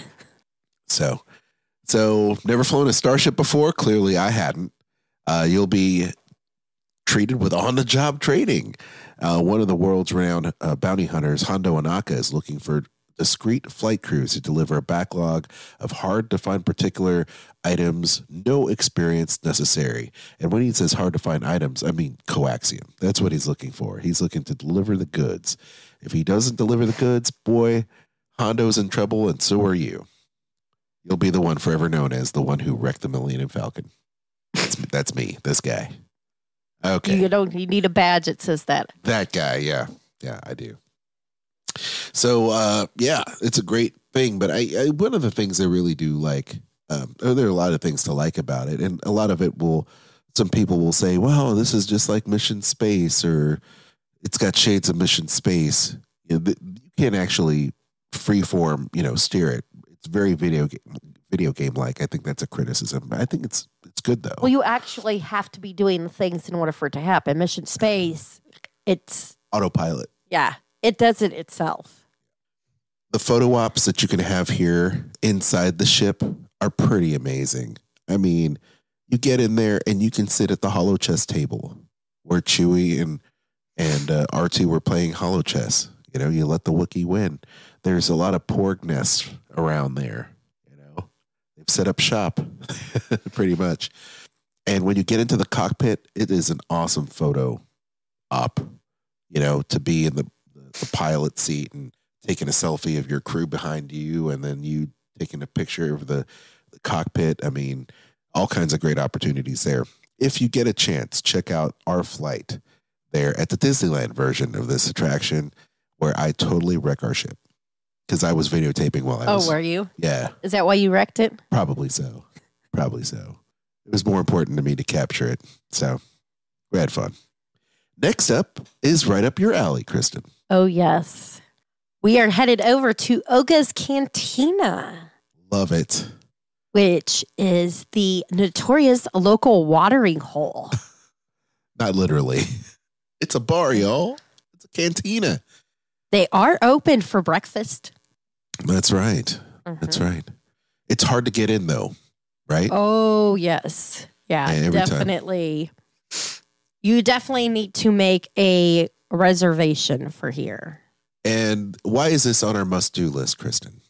So never flown a starship before? Clearly I hadn't. You'll be treated with on-the-job training. One of the world's renowned bounty hunters, Hondo Ohnaka, is looking for discreet flight crews who deliver a backlog of hard-to-find particular items, no experience necessary. And when he says hard-to-find items, I mean coaxium. That's what he's looking for. He's looking to deliver the goods. If he doesn't deliver the goods, boy, Hondo's in trouble, and so are you. You'll be the one forever known as the one who wrecked the Millennium Falcon. That's me, this guy. Okay. You need a badge that says that. That guy, yeah. Yeah, I do. So, it's a great thing. But I one of the things I really do like, there are a lot of things to like about it. And a lot of it some people will say, well, this is just like Mission Space, or it's got shades of Mission Space. You can't actually freeform, steer it. It's very video game like. I think that's a criticism. I think it's good though. Well, you actually have to be doing the things in order for it to happen. Mission Space, it's autopilot. Yeah, it does it itself. The photo ops that you can have here inside the ship are pretty amazing. I mean, you get in there and you can sit at the holo chess table where Chewie and R2 were playing holo chess. You let the Wookiee win. There's a lot of Porg nests around there. They've set up shop pretty much. And when you get into the cockpit, it is an awesome photo op, to be in the pilot seat and taking a selfie of your crew behind you, and then you taking a picture of the cockpit. I mean, all kinds of great opportunities there. If you get a chance, check out our flight there at the Disneyland version of this attraction, where I totally wreck our ship. Because I was videotaping while I was... Oh, were you? Yeah. Is that why you wrecked it? Probably so. It was more important to me to capture it. So, we had fun. Next up is right up your alley, Kristen. Oh, yes. We are headed over to Oga's Cantina. Love it. Which is the notorious local watering hole. Not literally. It's a bar, y'all. It's a cantina. They are open for breakfast. That's right. That's right. It's hard to get in, though, right? Oh, yes. Yeah, definitely. You definitely need to make a reservation for here. And why is this on our must-do list, Kristen?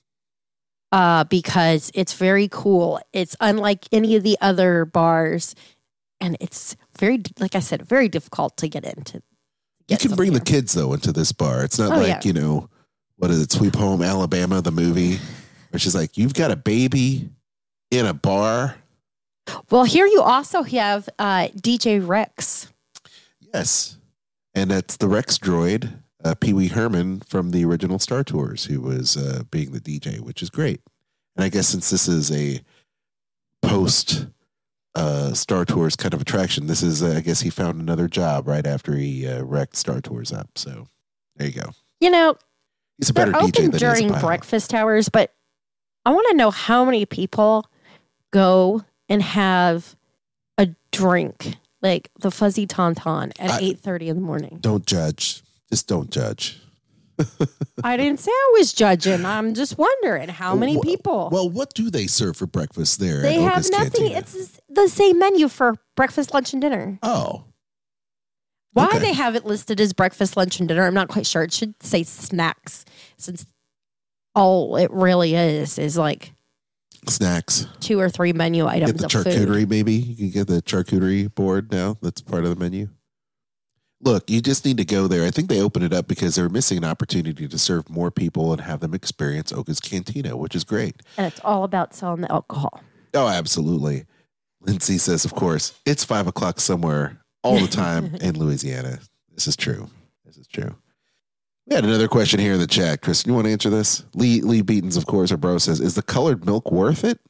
Because it's very cool. It's unlike any of the other bars. And it's very, like I said, very difficult to get into. You can bring the kids, though, into this bar. It's not what is it, Sweet Home Alabama, the movie, where she's like, you've got a baby in a bar? Well, here you also have DJ Rex. Yes. And that's the Rex droid, Pee Wee Herman from the original Star Tours, who was being the DJ, which is great. And I guess since this is a post Star Tours kind of attraction, this is, I guess he found another job right after he wrecked Star Tours up. So there you go. He's a better DJ than during breakfast hours, but I want to know how many people go and have a drink like the Fuzzy Tauntaun at 8:30 in the morning. Don't judge. Just don't judge. I didn't say I was judging. I'm just wondering how many people. Well, what do they serve for breakfast there? They at have Oga's nothing. Cantina? It's the same menu for breakfast, lunch, and dinner. Oh. Why they have it listed as breakfast, lunch, and dinner, I'm not quite sure. It should say snacks, since all it really is like snacks. 2 or 3 menu items. Get the charcuterie, maybe. You can get the charcuterie board now. That's part of the menu. Look, you just need to go there. I think they opened it up because they were missing an opportunity to serve more people and have them experience Oga's Cantina, which is great. And it's all about selling the alcohol. Oh, absolutely. Lindsay says, of course, it's 5 o'clock somewhere all the time in Louisiana. This is true. We had another question here in the chat. Kristen, you want to answer this? Lee Beatons, of course, our bro says, is the colored milk worth it?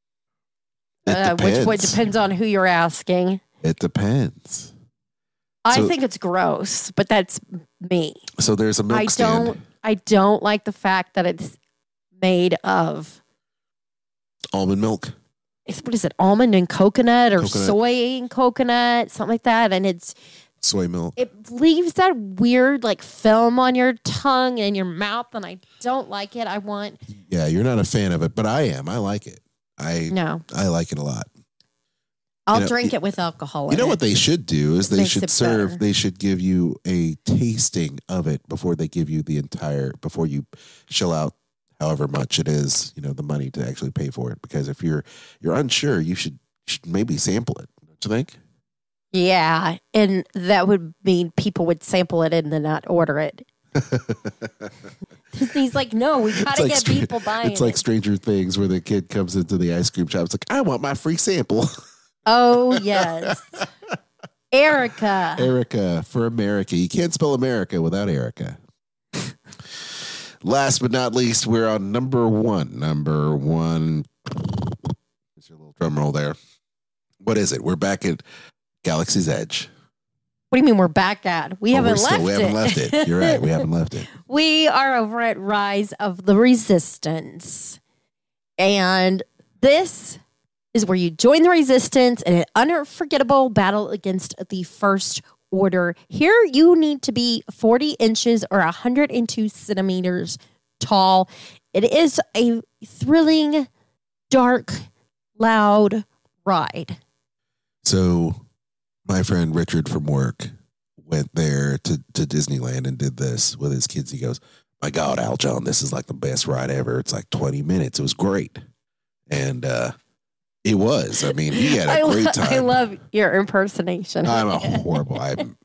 It depends. Which depends on who you're asking. It depends. I think it's gross, but that's me. So there's a milk stand. I don't like the fact that it's made of almond milk. What is it? Almond and coconut or soy and coconut, something like that. And it's soy milk. It leaves that weird like film on your tongue and your mouth, and I don't like it. Yeah, you're not a fan of it, but I am. I like it. I like it a lot. I'll drink it with alcohol. You know what they should do is they should give you a tasting of it before they give you before you shell out however much it is, the money to actually pay for it. Because if you're unsure, you should maybe sample it. Don't you think? Yeah, and that would mean people would sample it and then not order it. Disney's like, no, we gotta get people buying it. It's like Stranger Things where the kid comes into the ice cream shop. It's like, I want my free sample. Oh, yes. Erica. Erica for America. You can't spell America without Erica. Last but not least, we're on number one. Number one. There's your little drum roll there. What is it? We're back at Galaxy's Edge. What do you mean we're back at? We haven't left it. You're right. We haven't left it. We are over at Rise of the Resistance. And this is where you join the Resistance in an unforgettable battle against the First Order. Here you need to be 40 inches or 102 centimeters tall. It is a thrilling, dark, loud ride. So my friend Richard from work went there to Disneyland and did this with his kids. He goes, my God, Al John, this is like the best ride ever. It's like 20 minutes. It was great. And it was. I mean, he had a great time. I love your impersonation. I'm horrible.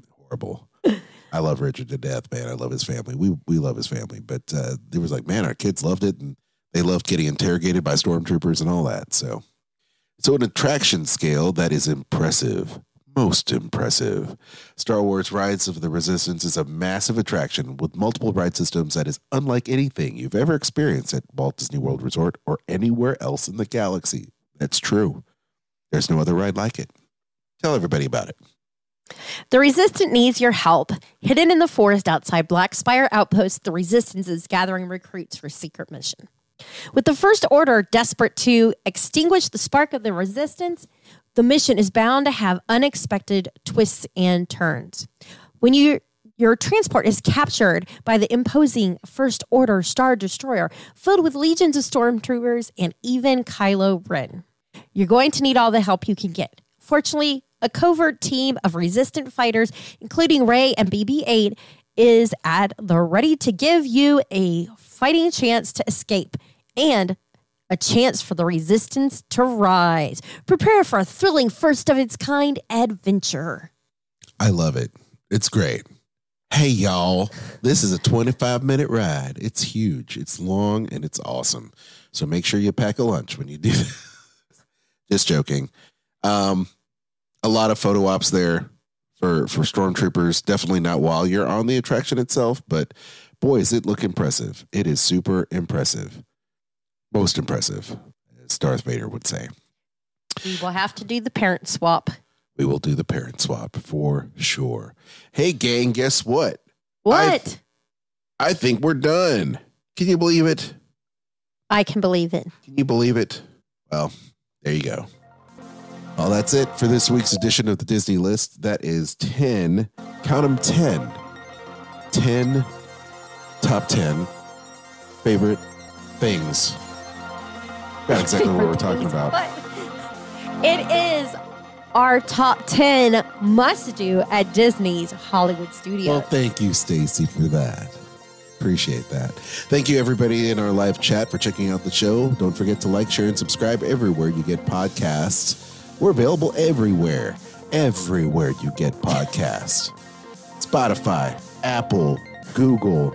I love Richard to death, man. I love his family. We love his family. But it was like, man, our kids loved it. And they loved getting interrogated by stormtroopers and all that. So an attraction scale that is impressive. Most impressive. Star Wars Rise of the Resistance is a massive attraction with multiple ride systems that is unlike anything you've ever experienced at Walt Disney World Resort or anywhere else in the galaxy. That's true. There's no other ride like it. Tell everybody about it. The Resistance needs your help. Hidden in the forest outside Black Spire Outpost, the Resistance is gathering recruits for a secret mission. With the First Order desperate to extinguish the spark of the Resistance, the mission is bound to have unexpected twists and turns. When your transport is captured by the imposing First Order Star Destroyer filled with legions of stormtroopers and even Kylo Ren, you're going to need all the help you can get. Fortunately, a covert team of resistant fighters, including Rey and BB-8, is at the ready to give you a fighting chance to escape and a chance for the Resistance to rise. Prepare for a thrilling first-of-its-kind adventure. I love it. It's great. Hey, y'all. This is a 25-minute ride. It's huge. It's long, and it's awesome. So make sure you pack a lunch when you do this. Just joking. A lot of photo ops there for stormtroopers. Definitely not while you're on the attraction itself, but boy, does it look impressive. It is super impressive. Most impressive, as Darth Vader would say. We will have to do the parent swap. We will do the parent swap for sure. Hey, gang, guess what? What? I think we're done. Can you believe it? I can believe it. Can you believe it? Well, there you go. Well, that's it for this week's edition of the Disney List. That is 10, count them 10. 10 top 10 favorite things. That's exactly what we're talking about. It is our top 10 must-do at Disney's Hollywood Studios. Well, thank you, Stacy, for that. Appreciate that. Thank you, everybody in our live chat, for checking out the show. Don't forget to like, share, and subscribe everywhere you get podcasts. We're available everywhere you get podcasts. Spotify, Apple, Google,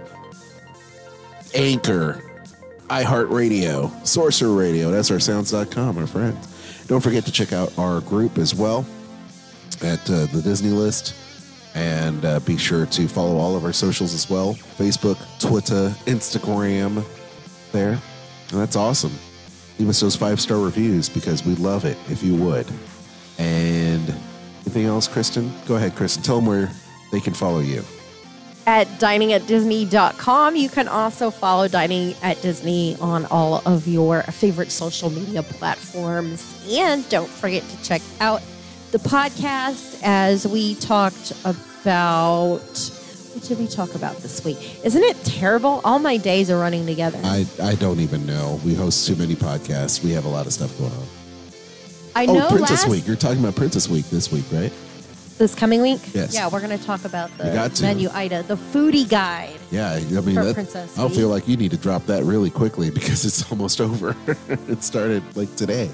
Anchor, iHeartRadio, Sorcerer Radio. That's our sounds.com, my friends. Don't forget to check out our group as well at the Disney List. And be sure to follow all of our socials as well. Facebook, Twitter, Instagram there. And that's awesome. Leave us those 5-star reviews because we love it if you would. And anything else, Kristen? Go ahead, Kristen. Tell them where they can follow you. At diningatdisney.com. You can also follow Dining at Disney on all of your favorite social media platforms. And don't forget to check out the podcast as we talked about... What did we talk about this week? Isn't it terrible? All my days are running together. I don't even know. We host too many podcasts. We have a lot of stuff going on. I know. Princess Week. You're talking about Princess Week this week, right? This coming week? Yes. Yeah, we're going to talk about You got the to. menu item, the foodie guide. Yeah, I mean, For Princess I Tea. feel like you need to drop that really quickly because it's almost over. It started like today.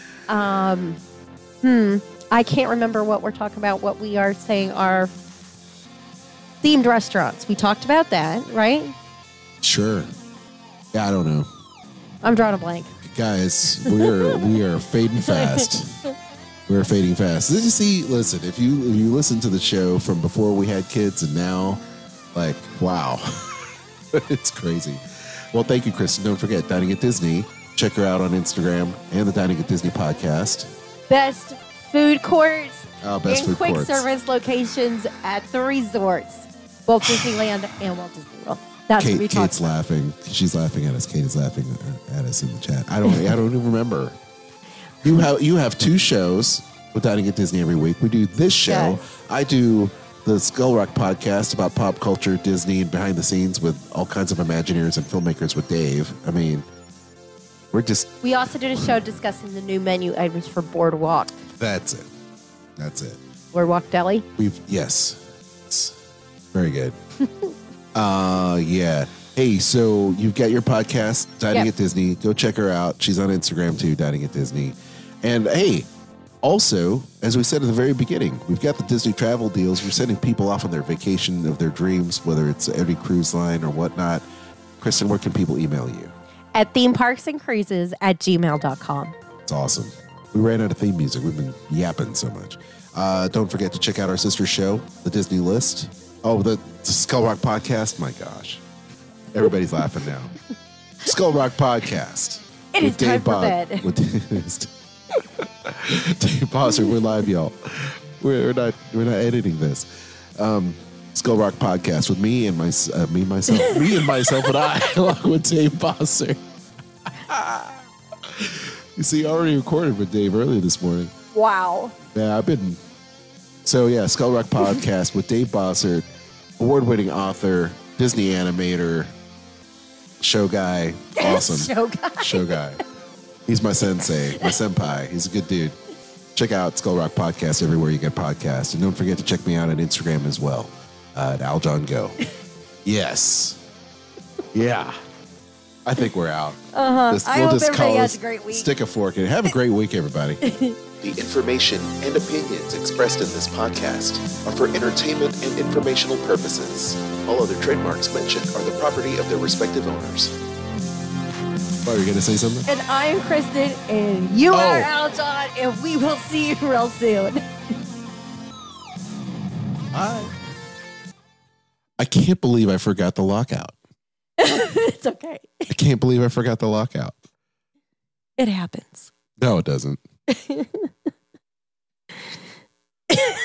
I can't remember what we're talking about, what we are saying are themed restaurants. We talked about that, right? Sure. Yeah, I don't know. I'm drawing a blank. Guys, we are fading fast. We're fading fast. Did you see? Listen, if you listen to the show from before we had kids and now, like, wow, it's crazy. Well, thank you, Kristen. Don't forget Dining at Disney. Check her out on Instagram and the Dining at Disney podcast. Best food courts Best and food quick courts. service locations at the resorts, both Disneyland and Walt Disney World. That's what we talked Kate's about. laughing. She's laughing at us. Kate is laughing at us in the chat. I don't even remember. You have two shows with Dining at Disney every week. We do this show. Yes. I do the Skull Rock podcast about pop culture, Disney, and behind the scenes with all kinds of Imagineers and filmmakers with Dave. I mean, We also did a show discussing the new menu items for Boardwalk. that's it. That's it. Boardwalk Deli. Yes. It's very good. Yeah. Hey, so you've got your podcast, Dining Yep. at Disney. Go check her out. She's on Instagram too, Dining at Disney. And hey, also, as we said at the very beginning, we've got the Disney travel deals. We're sending people off on their vacation of their dreams, whether it's any cruise line or whatnot. Kristen, where can people email you? At themeparksandcruises@gmail.com. It's awesome. We ran out of theme music. We've been yapping so much. Don't forget to check out our sister show, The Disney List. Oh, the Skull Rock Podcast. My gosh. Everybody's laughing now. Skull Rock Podcast. It is time for bed. Dave Bosser, we're live, y'all. We're not editing this. Skull Rock Podcast with me and myself, and I, along with Dave Bosser. You see, I already recorded with Dave earlier this morning. Wow. Yeah, Skull Rock Podcast with Dave Bossert, award-winning author, Disney animator, show guy, awesome. Show guy. He's my sensei, my senpai. He's a good dude. Check out Skull Rock Podcast everywhere you get podcasts. And don't forget to check me out on Instagram as well, at AlJohnGo. Yes. Yeah. I think we're out. I hope everybody has a great week. Stick a fork in it. Have a great week, everybody. The information and opinions expressed in this podcast are for entertainment and informational purposes. All other trademarks mentioned are the property of their respective owners. Oh, you're going to say something? And I am Kristen, and you are Aljon, and we will see you real soon. Bye. I can't believe I forgot the lockout. It's okay. I can't believe I forgot the lockout. It happens. No, it doesn't.